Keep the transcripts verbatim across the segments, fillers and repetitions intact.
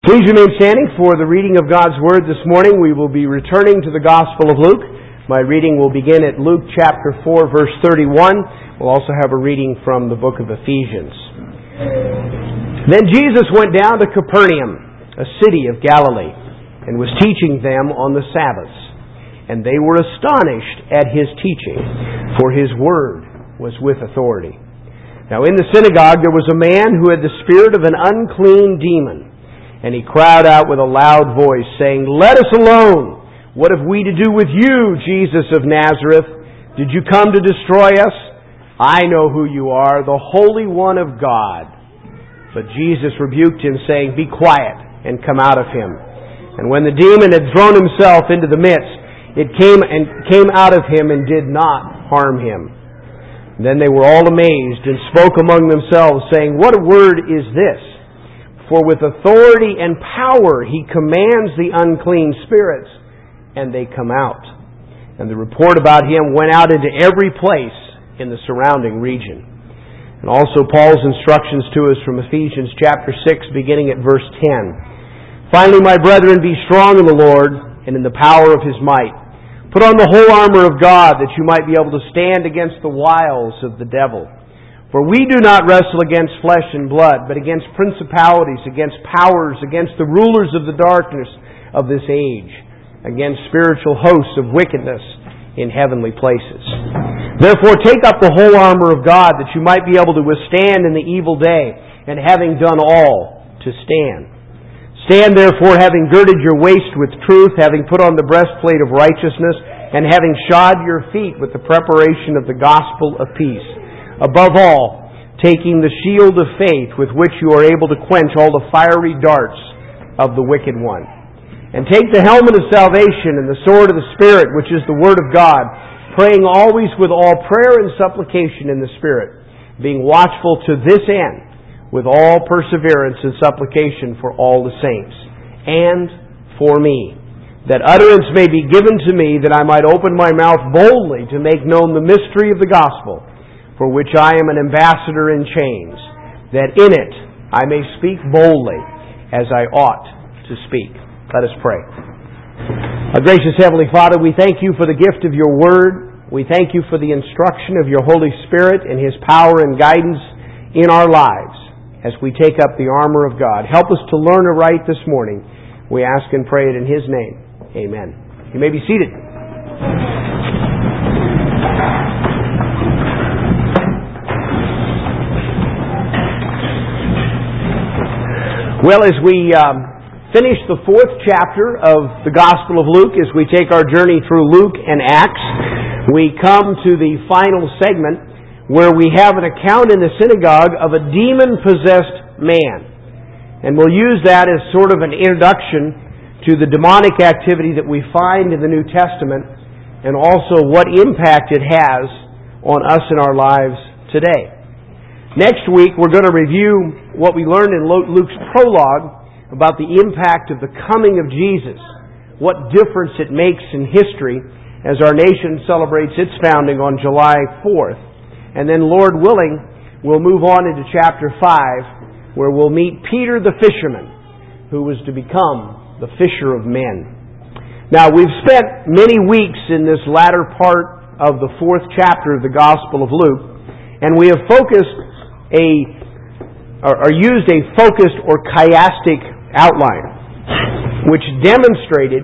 Please remain standing for the reading of God's Word this morning. We will be returning to the Gospel of Luke. My reading will begin at Luke chapter four, verse thirty-one. We'll also have a reading from the book of Ephesians. Then Jesus went down to Capernaum, a city of Galilee, and was teaching them on the Sabbaths. And they were astonished at His teaching, for His word was with authority. Now in the synagogue there was a man who had the spirit of an unclean demon. And he cried out with a loud voice, saying, "Let us alone! What have we to do with you, Jesus of Nazareth? Did you come to destroy us? I know who you are, the Holy One of God." But Jesus rebuked him, saying, "Be quiet, and come out of him." And when the demon had thrown himself into the midst, it came and came out of him and did not harm him. Then they were all amazed and spoke among themselves, saying, "What a word is this? For with authority and power He commands the unclean spirits, and they come out." And the report about Him went out into every place in the surrounding region. And also Paul's instructions to us from Ephesians chapter six, beginning at verse ten. "Finally, my brethren, be strong in the Lord and in the power of His might. Put on the whole armor of God, that you might be able to stand against the wiles of the devil. For we do not wrestle against flesh and blood, but against principalities, against powers, against the rulers of the darkness of this age, against spiritual hosts of wickedness in heavenly places. Therefore take up the whole armor of God, that you might be able to withstand in the evil day, and having done all, to stand. Stand therefore, having girded your waist with truth, having put on the breastplate of righteousness, and having shod your feet with the preparation of the gospel of peace. Above all, taking the shield of faith, with which you are able to quench all the fiery darts of the wicked one. And take the helmet of salvation and the sword of the Spirit, which is the Word of God, praying always with all prayer and supplication in the Spirit, being watchful to this end, with all perseverance and supplication for all the saints, and for me, that utterance may be given to me, that I might open my mouth boldly to make known the mystery of the gospel, for which I am an ambassador in chains, that in it I may speak boldly as I ought to speak." Let us pray. Our gracious Heavenly Father, we thank You for the gift of Your Word. We thank You for the instruction of Your Holy Spirit and His power and guidance in our lives as we take up the armor of God. Help us to learn aright this morning. We ask and pray it in His name. Amen. You may be seated. Well, as we um, finish the fourth chapter of the Gospel of Luke, as we take our journey through Luke and Acts, we come to the final segment where we have an account in the synagogue of a demon-possessed man. And we'll use that as sort of an introduction to the demonic activity that we find in the New Testament, and also what impact it has on us in our lives today. Next week, we're going to review what we learned in Luke's prologue about the impact of the coming of Jesus, what difference it makes in history as our nation celebrates its founding on July fourth. And then, Lord willing, we'll move on into chapter five, where we'll meet Peter the fisherman, who was to become the fisher of men. Now, we've spent many weeks in this latter part of the fourth chapter of the Gospel of Luke, and we have focused a or, or used a focused or chiastic outline, which demonstrated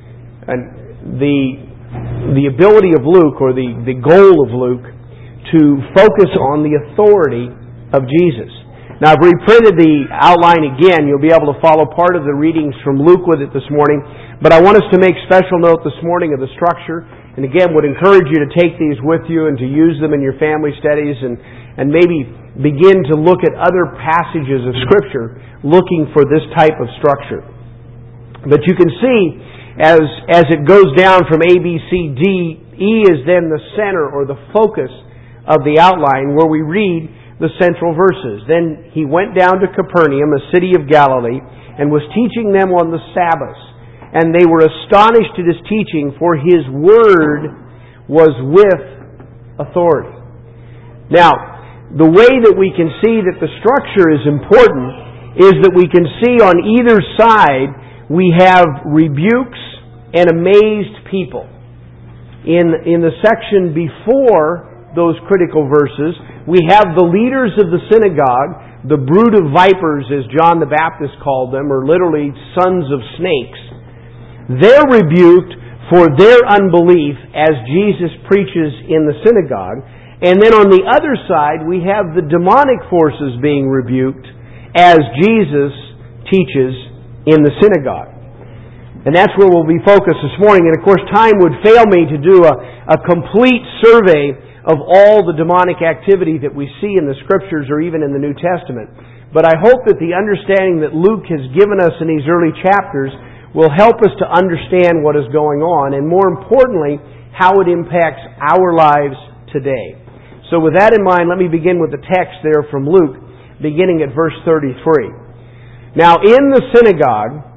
an, the the ability of Luke, or the, the goal of Luke, to focus on the authority of Jesus. Now, I've reprinted the outline again. You'll be able to follow part of the readings from Luke with it this morning. But I want us to make special note this morning of the structure. And again, would encourage you to take these with you and to use them in your family studies, and, and maybe begin to look at other passages of Scripture looking for this type of structure. But you can see, as, as it goes down from A, B, C, D, E is then the center or the focus of the outline, where we read the central verses. Then he went down to Capernaum, a city of Galilee, and was teaching them on the Sabbath. And they were astonished at His teaching, for His word was with authority. Now, the way that we can see that the structure is important is that we can see on either side we have rebukes and amazed people. In, in the section before those critical verses, we have the leaders of the synagogue, the brood of vipers, as John the Baptist called them, or literally sons of snakes. They're rebuked for their unbelief as Jesus preaches in the synagogue. And then on the other side, we have the demonic forces being rebuked as Jesus teaches in the synagogue. And that's where we'll be focused this morning. And of course, time would fail me to do a, a complete survey of all the demonic activity that we see in the Scriptures or even in the New Testament. But I hope that the understanding that Luke has given us in these early chapters will help us to understand what is going on, and more importantly, how it impacts our lives today. So with that in mind, let me begin with the text there from Luke, beginning at verse thirty-three. Now in the synagogue,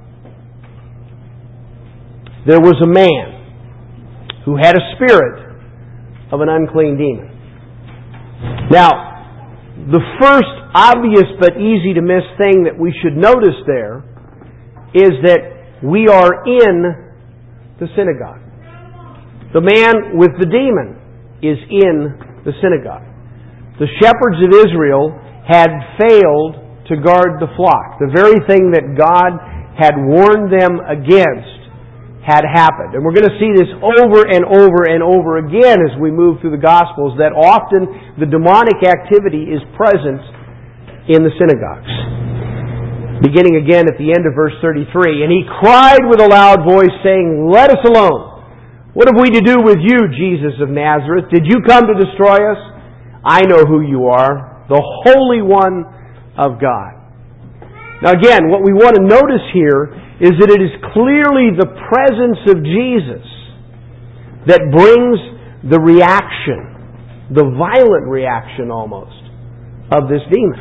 there was a man who had a spirit of an unclean demon. Now, the first obvious but easy to miss thing that we should notice there is that we are in the synagogue. The man with the demon is in the synagogue. The shepherds of Israel had failed to guard the flock. The very thing that God had warned them against had happened. And we're going to see this over and over and over again as we move through the Gospels, that often the demonic activity is present in the synagogues. Beginning again at the end of verse thirty-three, "And he cried with a loud voice, saying, 'Let us alone. What have we to do with you, Jesus of Nazareth? Did you come to destroy us? I know who you are, the Holy One of God.'" Now again, what we want to notice here is that it is clearly the presence of Jesus that brings the reaction, the violent reaction almost, of this demon.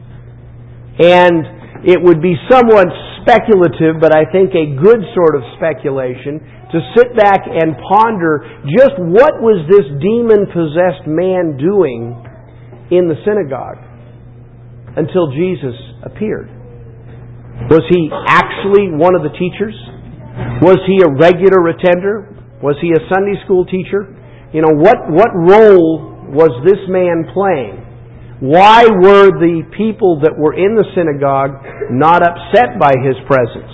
And it would be somewhat speculative, but I think a good sort of speculation, to sit back and ponder just what was this demon-possessed man doing in the synagogue until Jesus appeared. Was he actually one of the teachers? Was he a regular attender? Was he a Sunday school teacher? You know, what, what role was this man playing? Why were the people that were in the synagogue not upset by his presence?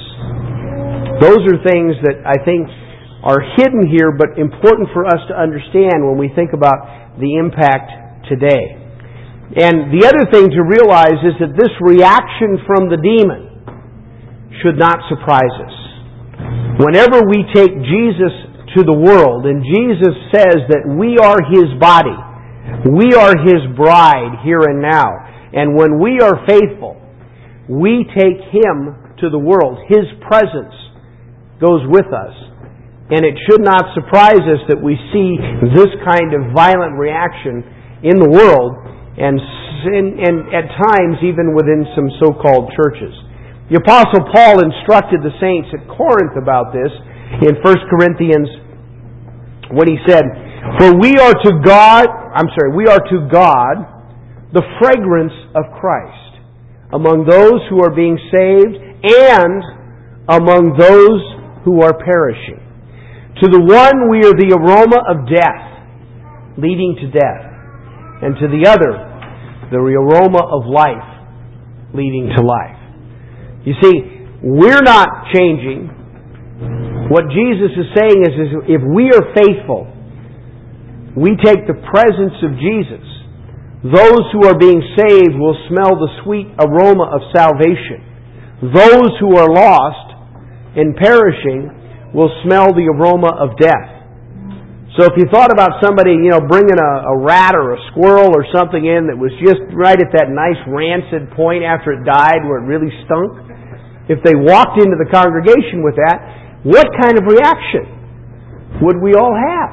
Those are things that I think are hidden here, but important for us to understand when we think about the impact today. And the other thing to realize is that this reaction from the demon should not surprise us. Whenever we take Jesus to the world, and Jesus says that we are His body, we are His bride here and now, and when we are faithful, we take Him to the world. His presence goes with us. And it should not surprise us that we see this kind of violent reaction in the world, and, and at times even within some so-called churches. The Apostle Paul instructed the saints at Corinth about this in First Corinthians when he said, "For we are to God, I'm sorry, we are to God the fragrance of Christ among those who are being saved and among those who are perishing. To the one we are the aroma of death, leading to death, and to the other the aroma of life, leading to life." You see, we're not changing. What Jesus is saying is, is if we are faithful, we take the presence of Jesus, those who are being saved will smell the sweet aroma of salvation. Those who are lost and perishing will smell the aroma of death. So if you thought about somebody, you know, bringing a, a rat or a squirrel or something in that was just right at that nice rancid point after it died where it really stunk, if they walked into the congregation with that, what kind of reaction would we all have?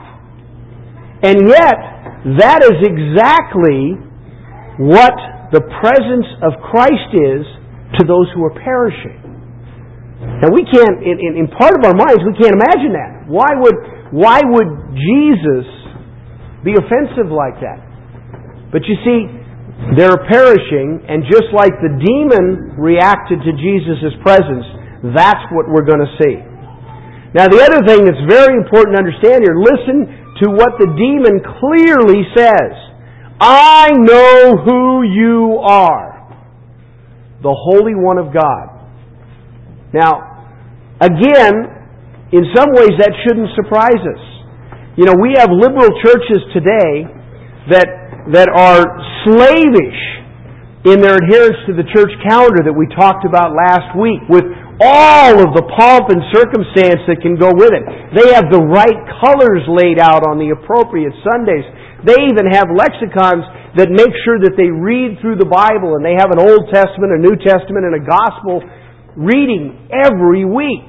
And yet, that is exactly what the presence of Christ is to those who are perishing. And we can't, in, in, in part of our minds, we can't imagine that. Why would, why would Jesus be offensive like that? But you see, They're perishing, and just like the demon reacted to Jesus' presence, that's what we're going to see. Now, the other thing that's very important to understand here, listen to what the demon clearly says. I know who you are, the Holy One of God. Now, again, in some ways that shouldn't surprise us. You know, we have liberal churches today that that are slavish in their adherence to the church calendar that we talked about last week, with all of the pomp and circumstance that can go with it. They have the right colors laid out on the appropriate Sundays. They even have lexicons that make sure that they read through the Bible, and they have an Old Testament, a New Testament, and a Gospel reading every week.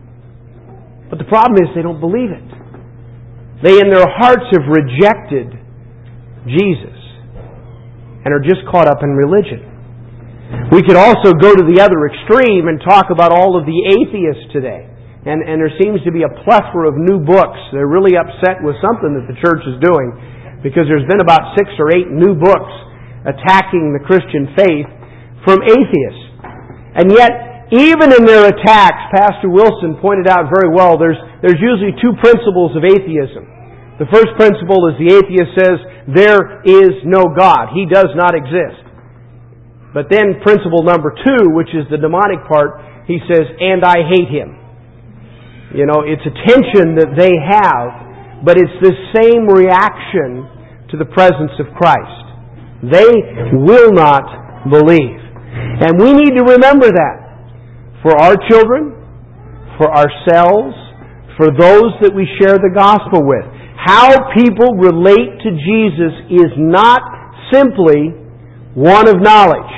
But the problem is they don't believe it. They in their hearts have rejected Jesus and are just caught up in religion. We could also go to the other extreme and talk about all of the atheists today. And, and there seems to be a plethora of new books. They're really upset with something that the church is doing, because there's been about six or eight new books attacking the Christian faith from atheists. And yet, even in their attacks, Pastor Wilson pointed out very well, there's, there's usually two principles of atheism. The first principle is the atheist says, there is no God. He does not exist. But then principle number two, which is the demonic part, he says, and I hate him. You know, it's a tension that they have, but it's the same reaction to the presence of Christ. They will not believe. And we need to remember that for our children, for ourselves, for those that we share the gospel with. How people relate to Jesus is not simply one of knowledge.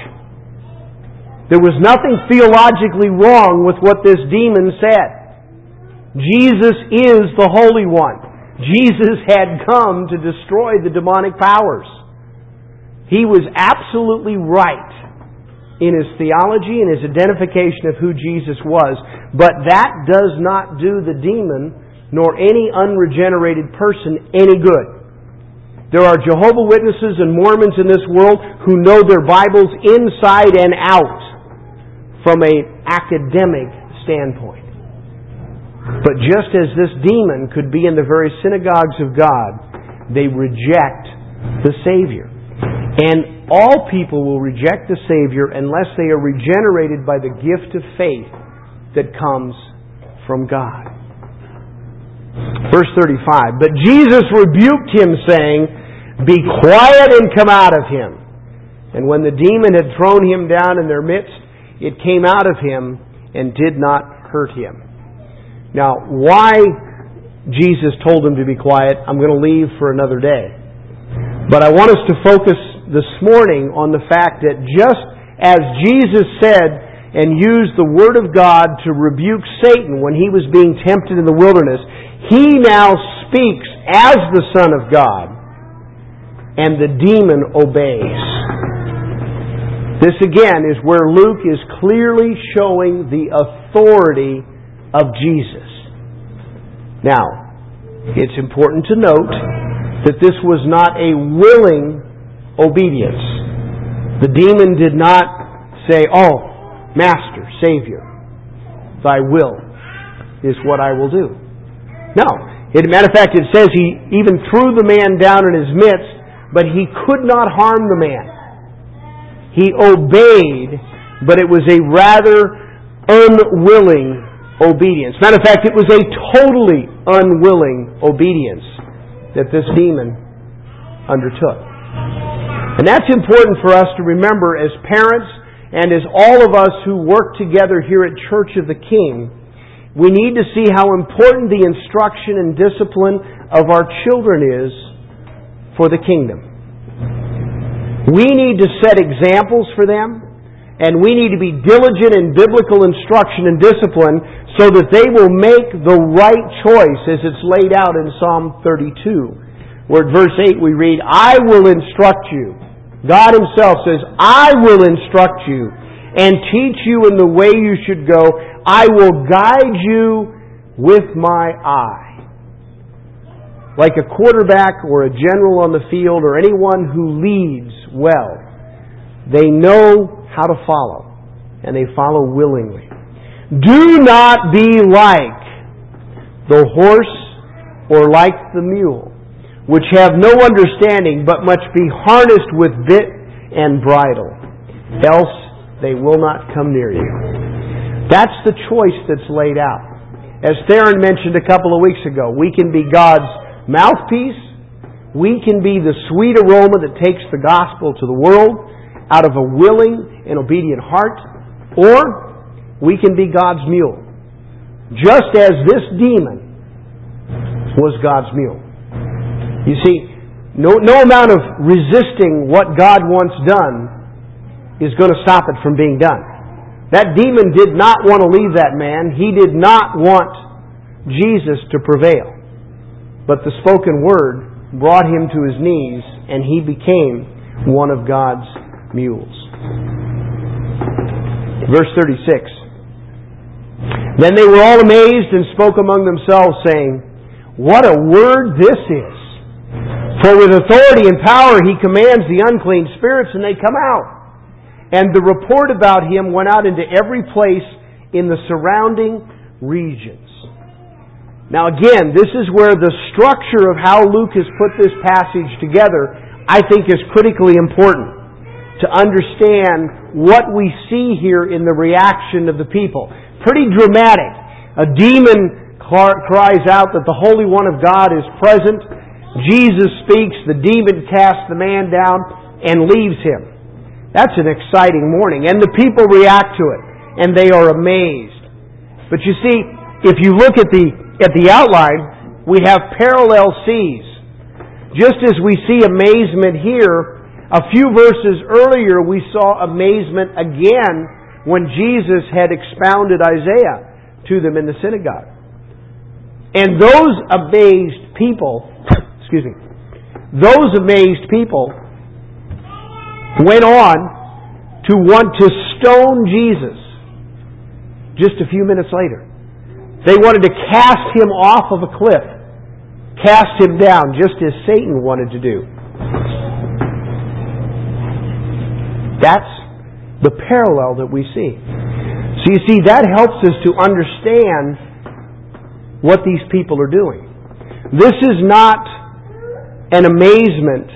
There was nothing theologically wrong with what this demon said. Jesus is the Holy One. Jesus had come to destroy the demonic powers. He was absolutely right in his theology and his identification of who Jesus was. But that does not do the demon nor any unregenerated person any good. There are Jehovah's Witnesses and Mormons in this world who know their Bibles inside and out from an academic standpoint. But just as this demon could be in the very synagogues of God, they reject the Savior. And all people will reject the Savior unless they are regenerated by the gift of faith that comes from God. Verse thirty-five, but Jesus rebuked him, saying, be quiet and come out of him. And when the demon had thrown him down in their midst, it came out of him and did not hurt him. Now, why Jesus told him to be quiet, I'm going to leave for another day. But I want us to focus this morning on the fact that just as Jesus said and used the Word of God to rebuke Satan when he was being tempted in the wilderness, he now speaks as the Son of God, and the demon obeys. This again is where Luke is clearly showing the authority of Jesus. Now, it's important to note that this was not a willing obedience. The demon did not say, oh, Master, Savior, thy will is what I will do. No. As a matter of fact, it says he even threw the man down in his midst, but he could not harm the man. He obeyed, but it was a rather unwilling obedience. Matter of fact, it was a totally unwilling obedience that this demon undertook. And that's important for us to remember as parents and as all of us who work together here at Church of the King. We need to see how important the instruction and discipline of our children is for the kingdom. We need to set examples for them, and we need to be diligent in biblical instruction and discipline so that they will make the right choice as it's laid out in Psalm thirty-two, where at verse eight we read, I will instruct you. God Himself says, I will instruct you and teach you in the way you should go. I will guide you with my eye. Like a quarterback or a general on the field or anyone who leads well, They know how to follow, and they follow willingly. Do not be like the horse or like the mule, which have no understanding, but must be harnessed with bit and bridle, else they will not come near you. That's the choice that's laid out. As Theron mentioned a couple of weeks ago, we can be God's mouthpiece. We can be the sweet aroma that takes the gospel to the world out of a willing and obedient heart, or we can be God's mule, just as this demon was God's mule. You see, no, no amount of resisting what God wants done is going to stop it from being done. That demon did not want to leave that man. He did not want Jesus to prevail. But the spoken word brought him to his knees, and he became one of God's mules. Verse thirty-six. Then they were all amazed and spoke among themselves, saying, "What a word this is! For with authority and power he commands the unclean spirits, and they come out." And the report about him went out into every place in the surrounding regions. Now again, this is where the structure of how Luke has put this passage together, I think, is critically important to understand what we see here in the reaction of the people. Pretty dramatic. A demon cries out that the Holy One of God is present. Jesus speaks, the demon casts the man down and leaves him. That's an exciting morning. And the people react to it. And they are amazed. But you see, if you look at the at the outline, we have parallel C's. Just as we see amazement here, a few verses earlier we saw amazement again when Jesus had expounded Isaiah to them in the synagogue. And those amazed people, excuse me, those amazed people went on to want to stone Jesus just a few minutes later. They wanted to cast him off of a cliff, cast him down, just as Satan wanted to do. That's the parallel that we see. So you see, that helps us to understand what these people are doing. This is not an amazement,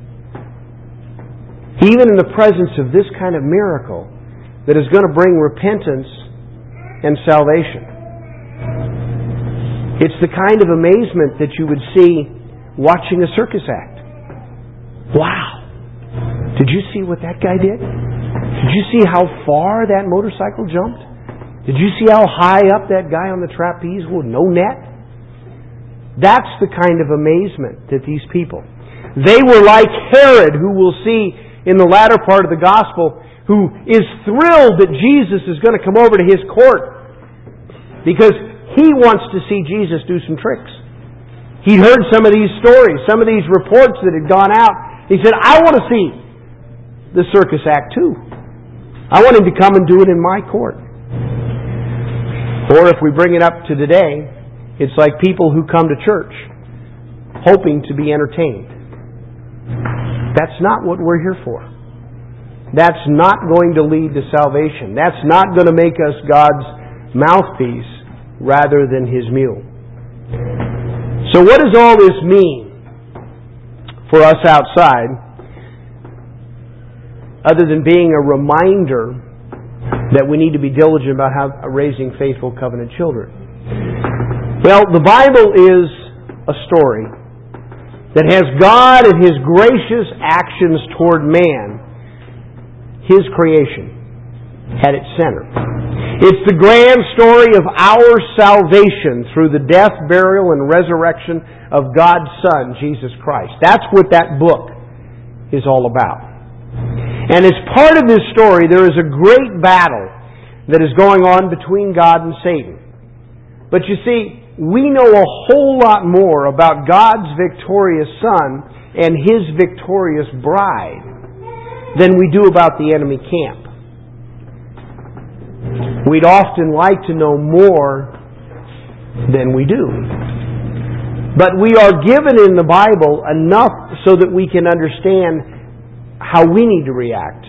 even in the presence of this kind of miracle, that is going to bring repentance and salvation. It's the kind of amazement that you would see watching a circus act. Wow! Did you see what that guy did? Did you see how far that motorcycle jumped? Did you see how high up that guy on the trapeze with no net? That's the kind of amazement that these people. They were like Herod, who we'll see in the latter part of the gospel, who is thrilled that Jesus is going to come over to his court because he wants to see Jesus do some tricks. He'd heard some of these stories, some of these reports that had gone out. He said, I want to see the circus act too. I want him to come and do it in my court. Or if we bring it up to today, it's like people who come to church hoping to be entertained. That's not what we're here for. That's not going to lead to salvation. That's not going to make us God's mouthpiece rather than His mule. So what does all this mean for us outside, other than being a reminder that we need to be diligent about how, raising faithful covenant children? Well, the Bible is a story that has God and His gracious actions toward man, His creation, at its center. It's the grand story of our salvation through the death, burial, and resurrection of God's Son, Jesus Christ. That's what that book is all about. And as part of this story, there is a great battle that is going on between God and Satan. But you see, we know a whole lot more about God's victorious Son and His victorious bride than we do about the enemy camp. We'd often like to know more than we do. But we are given in the Bible enough so that we can understand how we need to react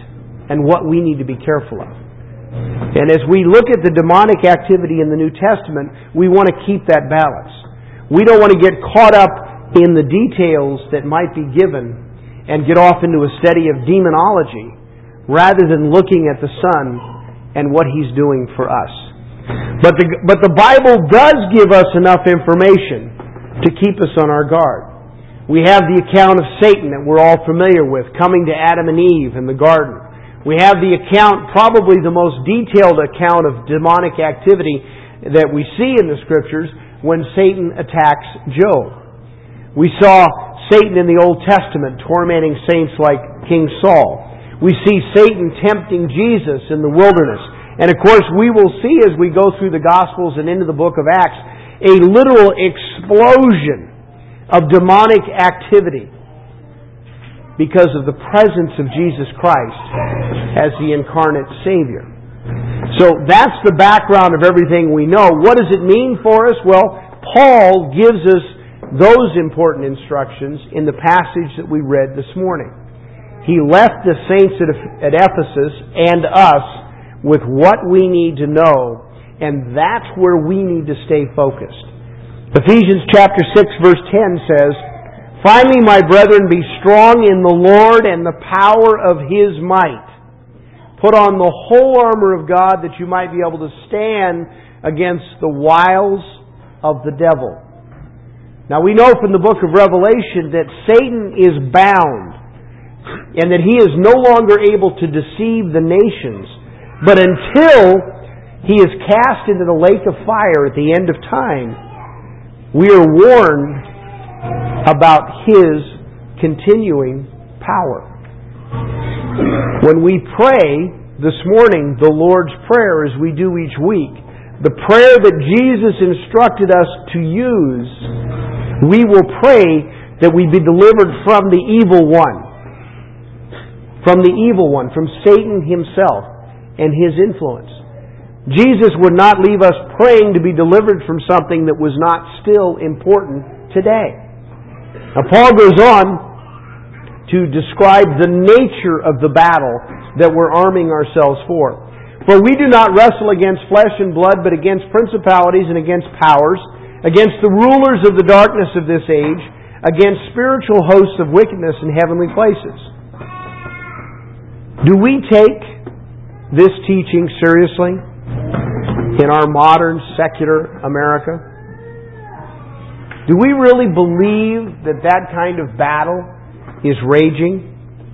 and what we need to be careful of. And as we look at the demonic activity in the New Testament, we want to keep that balance. We don't want to get caught up in the details that might be given and get off into a study of demonology rather than looking at the Son and what He's doing for us. But the, but the Bible does give us enough information to keep us on our guard. We have the account of Satan that we're all familiar with, coming to Adam and Eve in the garden. We have the account, probably the most detailed account of demonic activity that we see in the Scriptures when Satan attacks Job. We saw Satan in the Old Testament tormenting saints like King Saul. We see Satan tempting Jesus in the wilderness. And of course we will see as we go through the Gospels and into the book of Acts a literal explosion of demonic activity because of the presence of Jesus Christ as the incarnate Savior. So that's the background of everything we know. What does it mean for us? Well, Paul gives us those important instructions in the passage that we read this morning. He left the saints at Ephesus and us with what we need to know, and that's where we need to stay focused. Ephesians chapter six verse ten says, "Finally, my brethren, be strong in the Lord and the power of His might. Put on the whole armor of God that you might be able to stand against the wiles of the devil." Now we know from the book of Revelation that Satan is bound and that he is no longer able to deceive the nations. But until he is cast into the lake of fire at the end of time, we are warned about his continuing power. When we pray this morning the Lord's Prayer, as we do each week, the prayer that Jesus instructed us to use, we will pray that we be delivered from the evil one. From the evil one, from Satan himself and his influence. Jesus would not leave us praying to be delivered from something that was not still important today. Now Paul goes on to describe the nature of the battle that we're arming ourselves for. "For we do not wrestle against flesh and blood, but against principalities and against powers, against the rulers of the darkness of this age, against spiritual hosts of wickedness in heavenly places." Do we take this teaching seriously in our modern secular America? Do we really believe that that kind of battle is raging?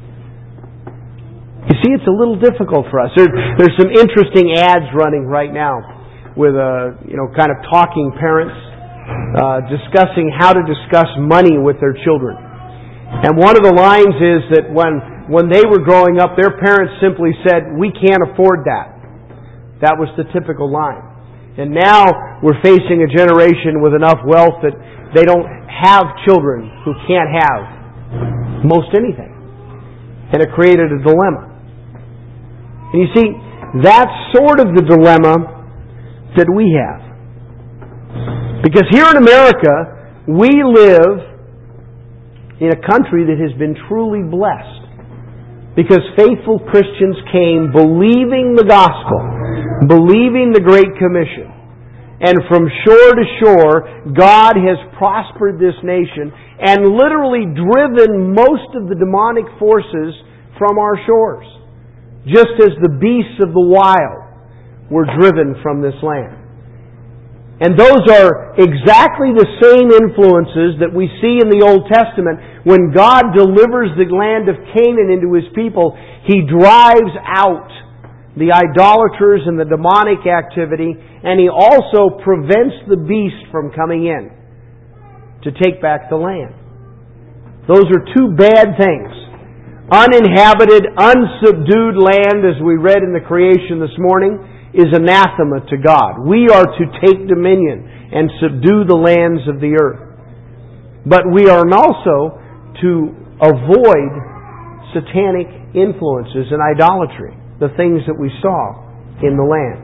You see, it's a little difficult for us. There, there's some interesting ads running right now with a, you know, kind of talking parents uh, discussing how to discuss money with their children. And one of the lines is that when when they were growing up, their parents simply said, "We can't afford that." That was the typical line. And now we're facing a generation with enough wealth that they don't have children who can't have most anything. And it created a dilemma. And you see, that's sort of the dilemma that we have. Because here in America, we live in a country that has been truly blessed. Because faithful Christians came believing the gospel, believing the Great Commission. And from shore to shore, God has prospered this nation and literally driven most of the demonic forces from our shores. Just as the beasts of the wild were driven from this land. And those are exactly the same influences that we see in the Old Testament. When God delivers the land of Canaan into His people, He drives out the idolaters and the demonic activity, and He also prevents the beast from coming in to take back the land. Those are two bad things. Uninhabited, unsubdued land, as we read in the creation this morning, is anathema to God. We are to take dominion and subdue the lands of the earth. But we are also to avoid satanic influences and idolatry, the things that we saw in the land.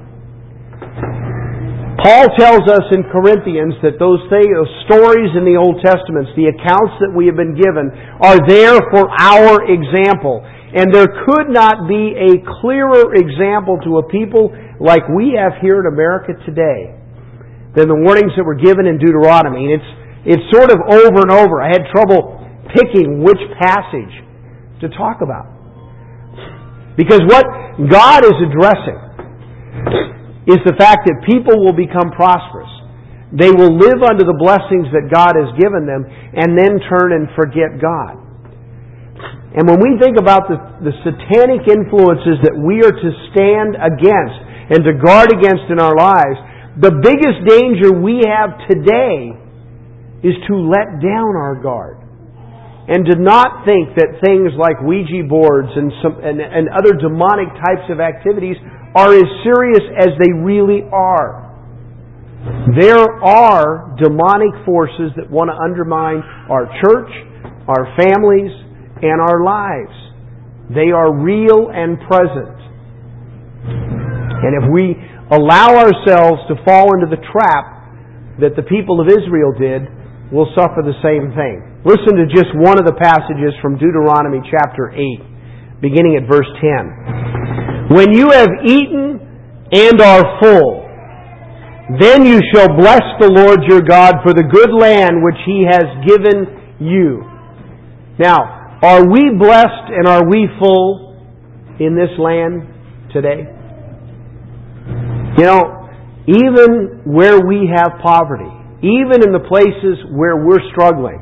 Paul tells us in Corinthians that those things, those stories in the Old Testament, the accounts that we have been given, are there for our example. And there could not be a clearer example to a people like we have here in America today than the warnings that were given in Deuteronomy. And it's, it's sort of over and over. I had trouble picking which passage to talk about. Because what God is addressing is the fact that people will become prosperous. They will live under the blessings that God has given them and then turn and forget God. And when we think about the, the satanic influences that we are to stand against and to guard against in our lives, the biggest danger we have today is to let down our guard. And to not think that things like Ouija boards and, some, and, and other demonic types of activities are as serious as they really are. There are demonic forces that want to undermine our church, our families, and our lives. They are real and present. And if we allow ourselves to fall into the trap that the people of Israel did, we'll suffer the same thing. Listen to just one of the passages from Deuteronomy chapter eight, beginning at verse ten. When you have eaten and are full, then you shall bless the Lord your God for the good land which He has given you. Now, are we blessed and are we full in this land today? You know, even where we have poverty, even in the places where we're struggling,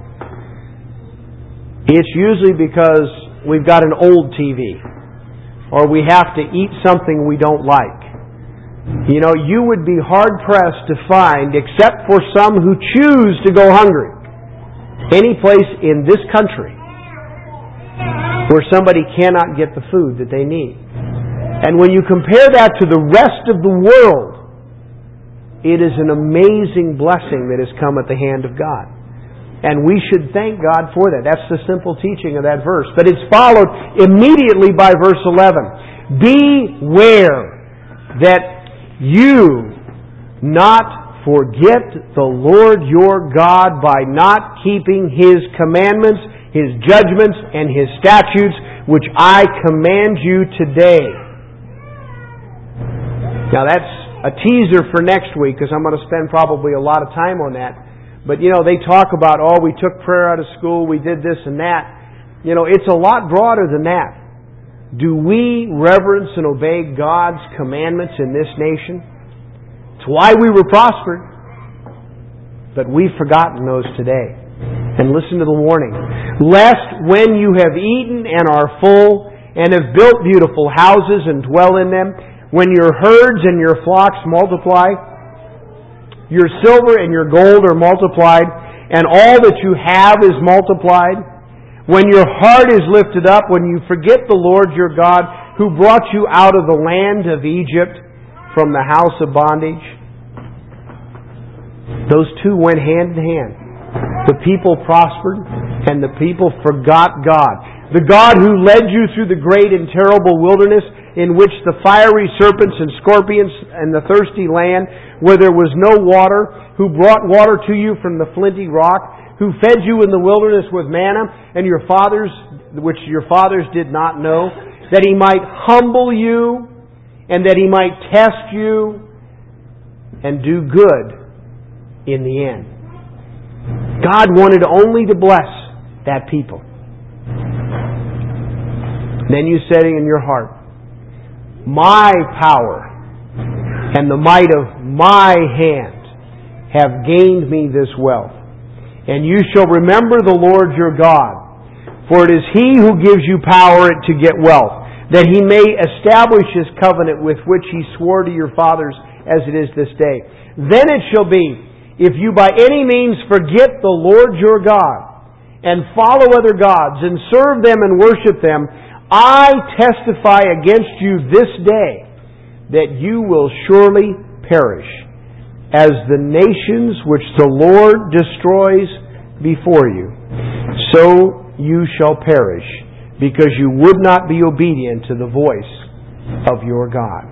it's usually because we've got an old T V or we have to eat something we don't like. You know, you would be hard-pressed to find, except for some who choose to go hungry, any place in this country where somebody cannot get the food that they need. And when you compare that to the rest of the world, it is an amazing blessing that has come at the hand of God. And we should thank God for that. That's the simple teaching of that verse. But it's followed immediately by verse eleven. Beware that you not forget the Lord your God by not keeping His commandments, His judgments, and His statutes, which I command you today. Now that's a teaser for next week, because I'm going to spend probably a lot of time on that. But you know, they talk about, oh, we took prayer out of school, we did this and that. You know, it's a lot broader than that. Do we reverence and obey God's commandments in this nation? It's why we were prospered. But we've forgotten those today. And listen to the warning. Lest when you have eaten and are full, and have built beautiful houses and dwell in them, when your herds and your flocks multiply, your silver and your gold are multiplied, and all that you have is multiplied, when your heart is lifted up, when you forget the Lord your God, who brought you out of the land of Egypt from the house of bondage. Those two went hand in hand. The people prospered, and the people forgot God. The God who led you through the great and terrible wilderness, in which the fiery serpents and scorpions and the thirsty land, where there was no water, who brought water to you from the flinty rock, who fed you in the wilderness with manna, and your fathers, which your fathers did not know, that He might humble you, and that He might test you, and do good in the end. God wanted only to bless that people. Then you said in your heart, my power and the might of my hand have gained me this wealth. And you shall remember the Lord your God, for it is He who gives you power to get wealth, that He may establish His covenant with which He swore to your fathers as it is this day. Then it shall be, if you by any means forget the Lord your God, and follow other gods, and serve them and worship them, I testify against you this day that you will surely perish, as the nations which the Lord destroys before you, so you shall perish, because you would not be obedient to the voice of your God.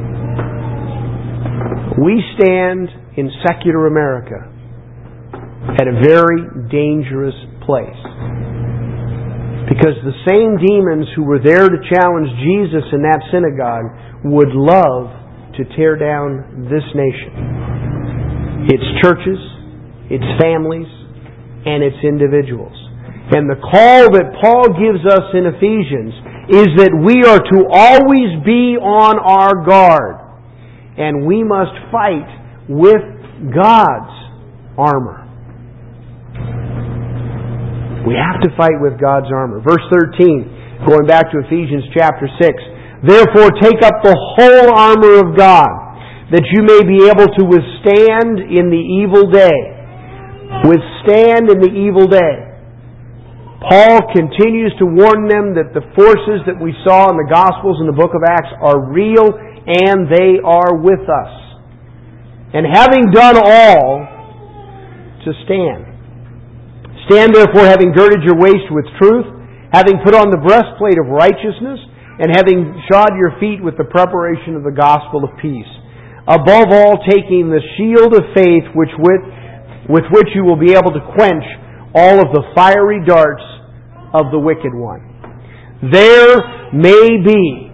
We stand in secular America at a very dangerous place. Because the same demons who were there to challenge Jesus in that synagogue would love to tear down this nation. Its churches, its families, and its individuals. And the call that Paul gives us in Ephesians is that we are to always be on our guard. And we must fight with God's armor. We have to fight with God's armor. Verse thirteen, going back to Ephesians chapter six. Therefore take up the whole armor of God, that you may be able to withstand in the evil day. Withstand in the evil day. Paul continues to warn them that the forces that we saw in the Gospels and the book of Acts are real and they are with us. And having done all, to stand. Stand therefore, having girded your waist with truth, having put on the breastplate of righteousness, and having shod your feet with the preparation of the gospel of peace. Above all, taking the shield of faith, which with, with which you will be able to quench all of the fiery darts of the wicked one. There may be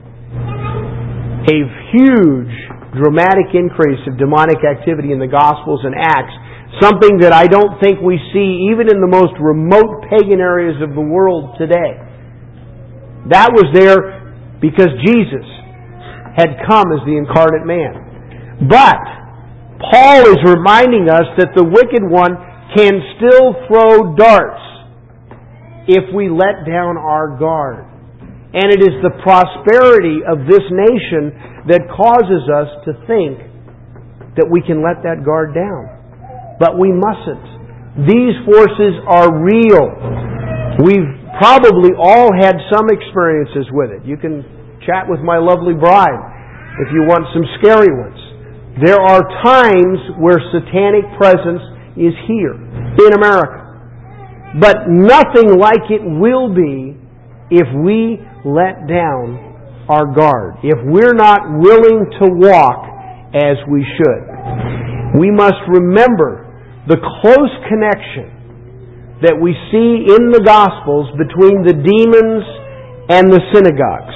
a huge, dramatic increase of demonic activity in the Gospels and Acts, something that I don't think we see even in the most remote pagan areas of the world today. That was there because Jesus had come as the incarnate man. But Paul is reminding us that the wicked one can still throw darts if we let down our guard. And it is the prosperity of this nation that causes us to think that we can let that guard down. But we mustn't. These forces are real. We've probably all had some experiences with it. You can chat with my lovely bride if you want some scary ones. There are times where satanic presence is here in America. But nothing like it will be if we let down our guard. If we're not willing to walk as we should. We must remember the close connection that we see in the Gospels between the demons and the synagogues.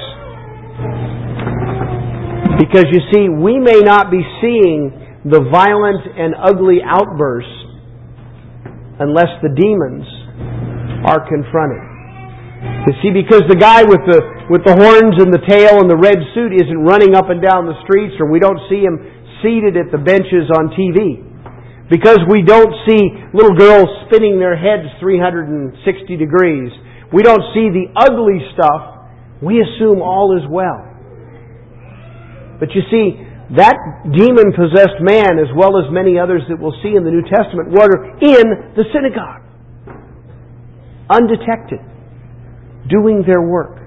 Because you see, we may not be seeing the violent and ugly outbursts unless the demons are confronted. You see, because the guy with the with the horns and the tail and the red suit isn't running up and down the streets, or we don't see him seated at the benches on T V. Because we don't see little girls spinning their heads three hundred sixty degrees. We don't see the ugly stuff. We assume all is well. But you see, that demon-possessed man, as well as many others that we'll see in the New Testament, were in the synagogue. Undetected. Doing their work.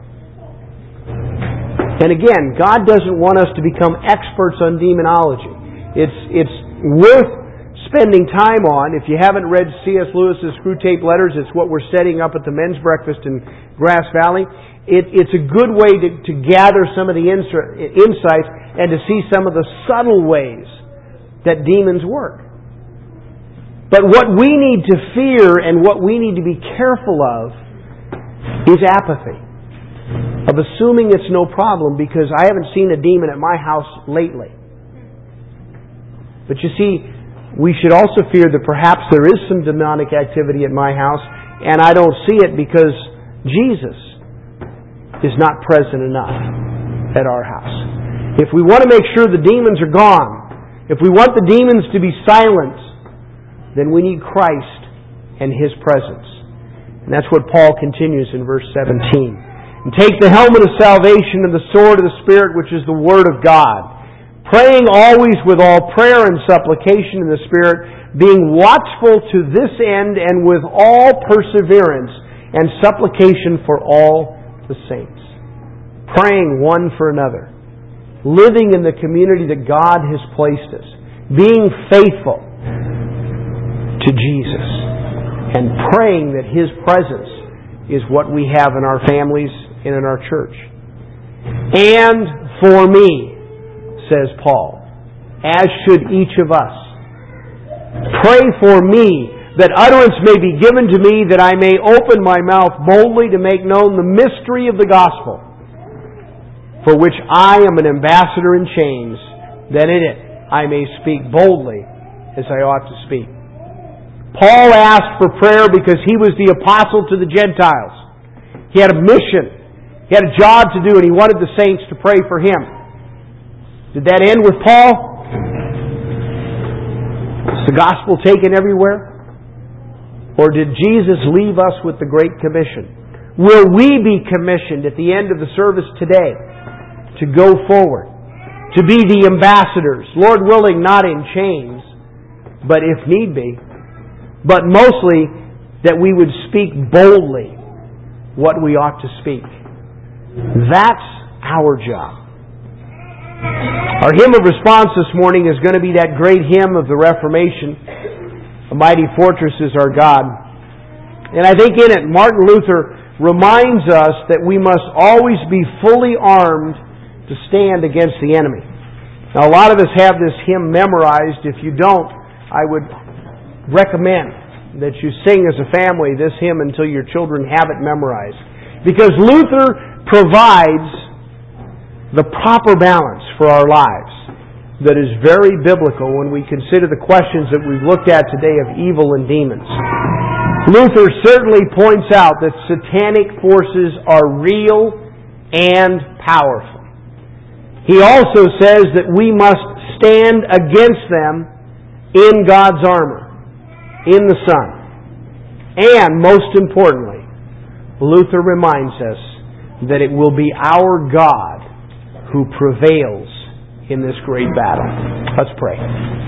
And again, God doesn't want us to become experts on demonology. It's, it's worth spending time on. If you haven't read C S Lewis's Screwtape Letters, it's what we're setting up at the men's breakfast in Grass Valley. It, it's a good way to, to gather some of the insights and to see some of the subtle ways that demons work. But what we need to fear and what we need to be careful of is apathy. Of assuming it's no problem because I haven't seen a demon at my house lately. But you see, we should also fear that perhaps there is some demonic activity at my house and I don't see it because Jesus is not present enough at our house. If we want to make sure the demons are gone, if we want the demons to be silent, then we need Christ and His presence. And that's what Paul continues in verse seventeen. And take the helmet of salvation and the sword of the Spirit, which is the Word of God. Praying always with all prayer and supplication in the Spirit, being watchful to this end and with all perseverance and supplication for all the saints. Praying one for another. Living in the community that God has placed us. Being faithful to Jesus. And praying that His presence is what we have in our families and in our church. And for me, says Paul, as should each of us. Pray for me that utterance may be given to me, that I may open my mouth boldly to make known the mystery of the gospel, for which I am an ambassador in chains, that in it I may speak boldly as I ought to speak. Paul asked for prayer because he was the apostle to the Gentiles. He had a mission. He had a job to do, and he wanted the saints to pray for him. Did that end with Paul? Is the gospel taken everywhere? Or did Jesus leave us with the Great Commission? Will we be commissioned at the end of the service today to go forward, to be the ambassadors, Lord willing, not in chains, but if need be, but mostly that we would speak boldly what we ought to speak. That's our job. Our hymn of response this morning is going to be that great hymn of the Reformation, "A Mighty Fortress is Our God." And I think in it, Martin Luther reminds us that we must always be fully armed to stand against the enemy. Now, a lot of us have this hymn memorized. If you don't, I would recommend that you sing as a family this hymn until your children have it memorized. Because Luther provides the proper balance for our lives that is very biblical when we consider the questions that we've looked at today of evil and demons. Luther certainly points out that satanic forces are real and powerful. He also says that we must stand against them in God's armor, in the Son. And, most importantly, Luther reminds us that it will be our God who prevails in this great battle. Let's pray.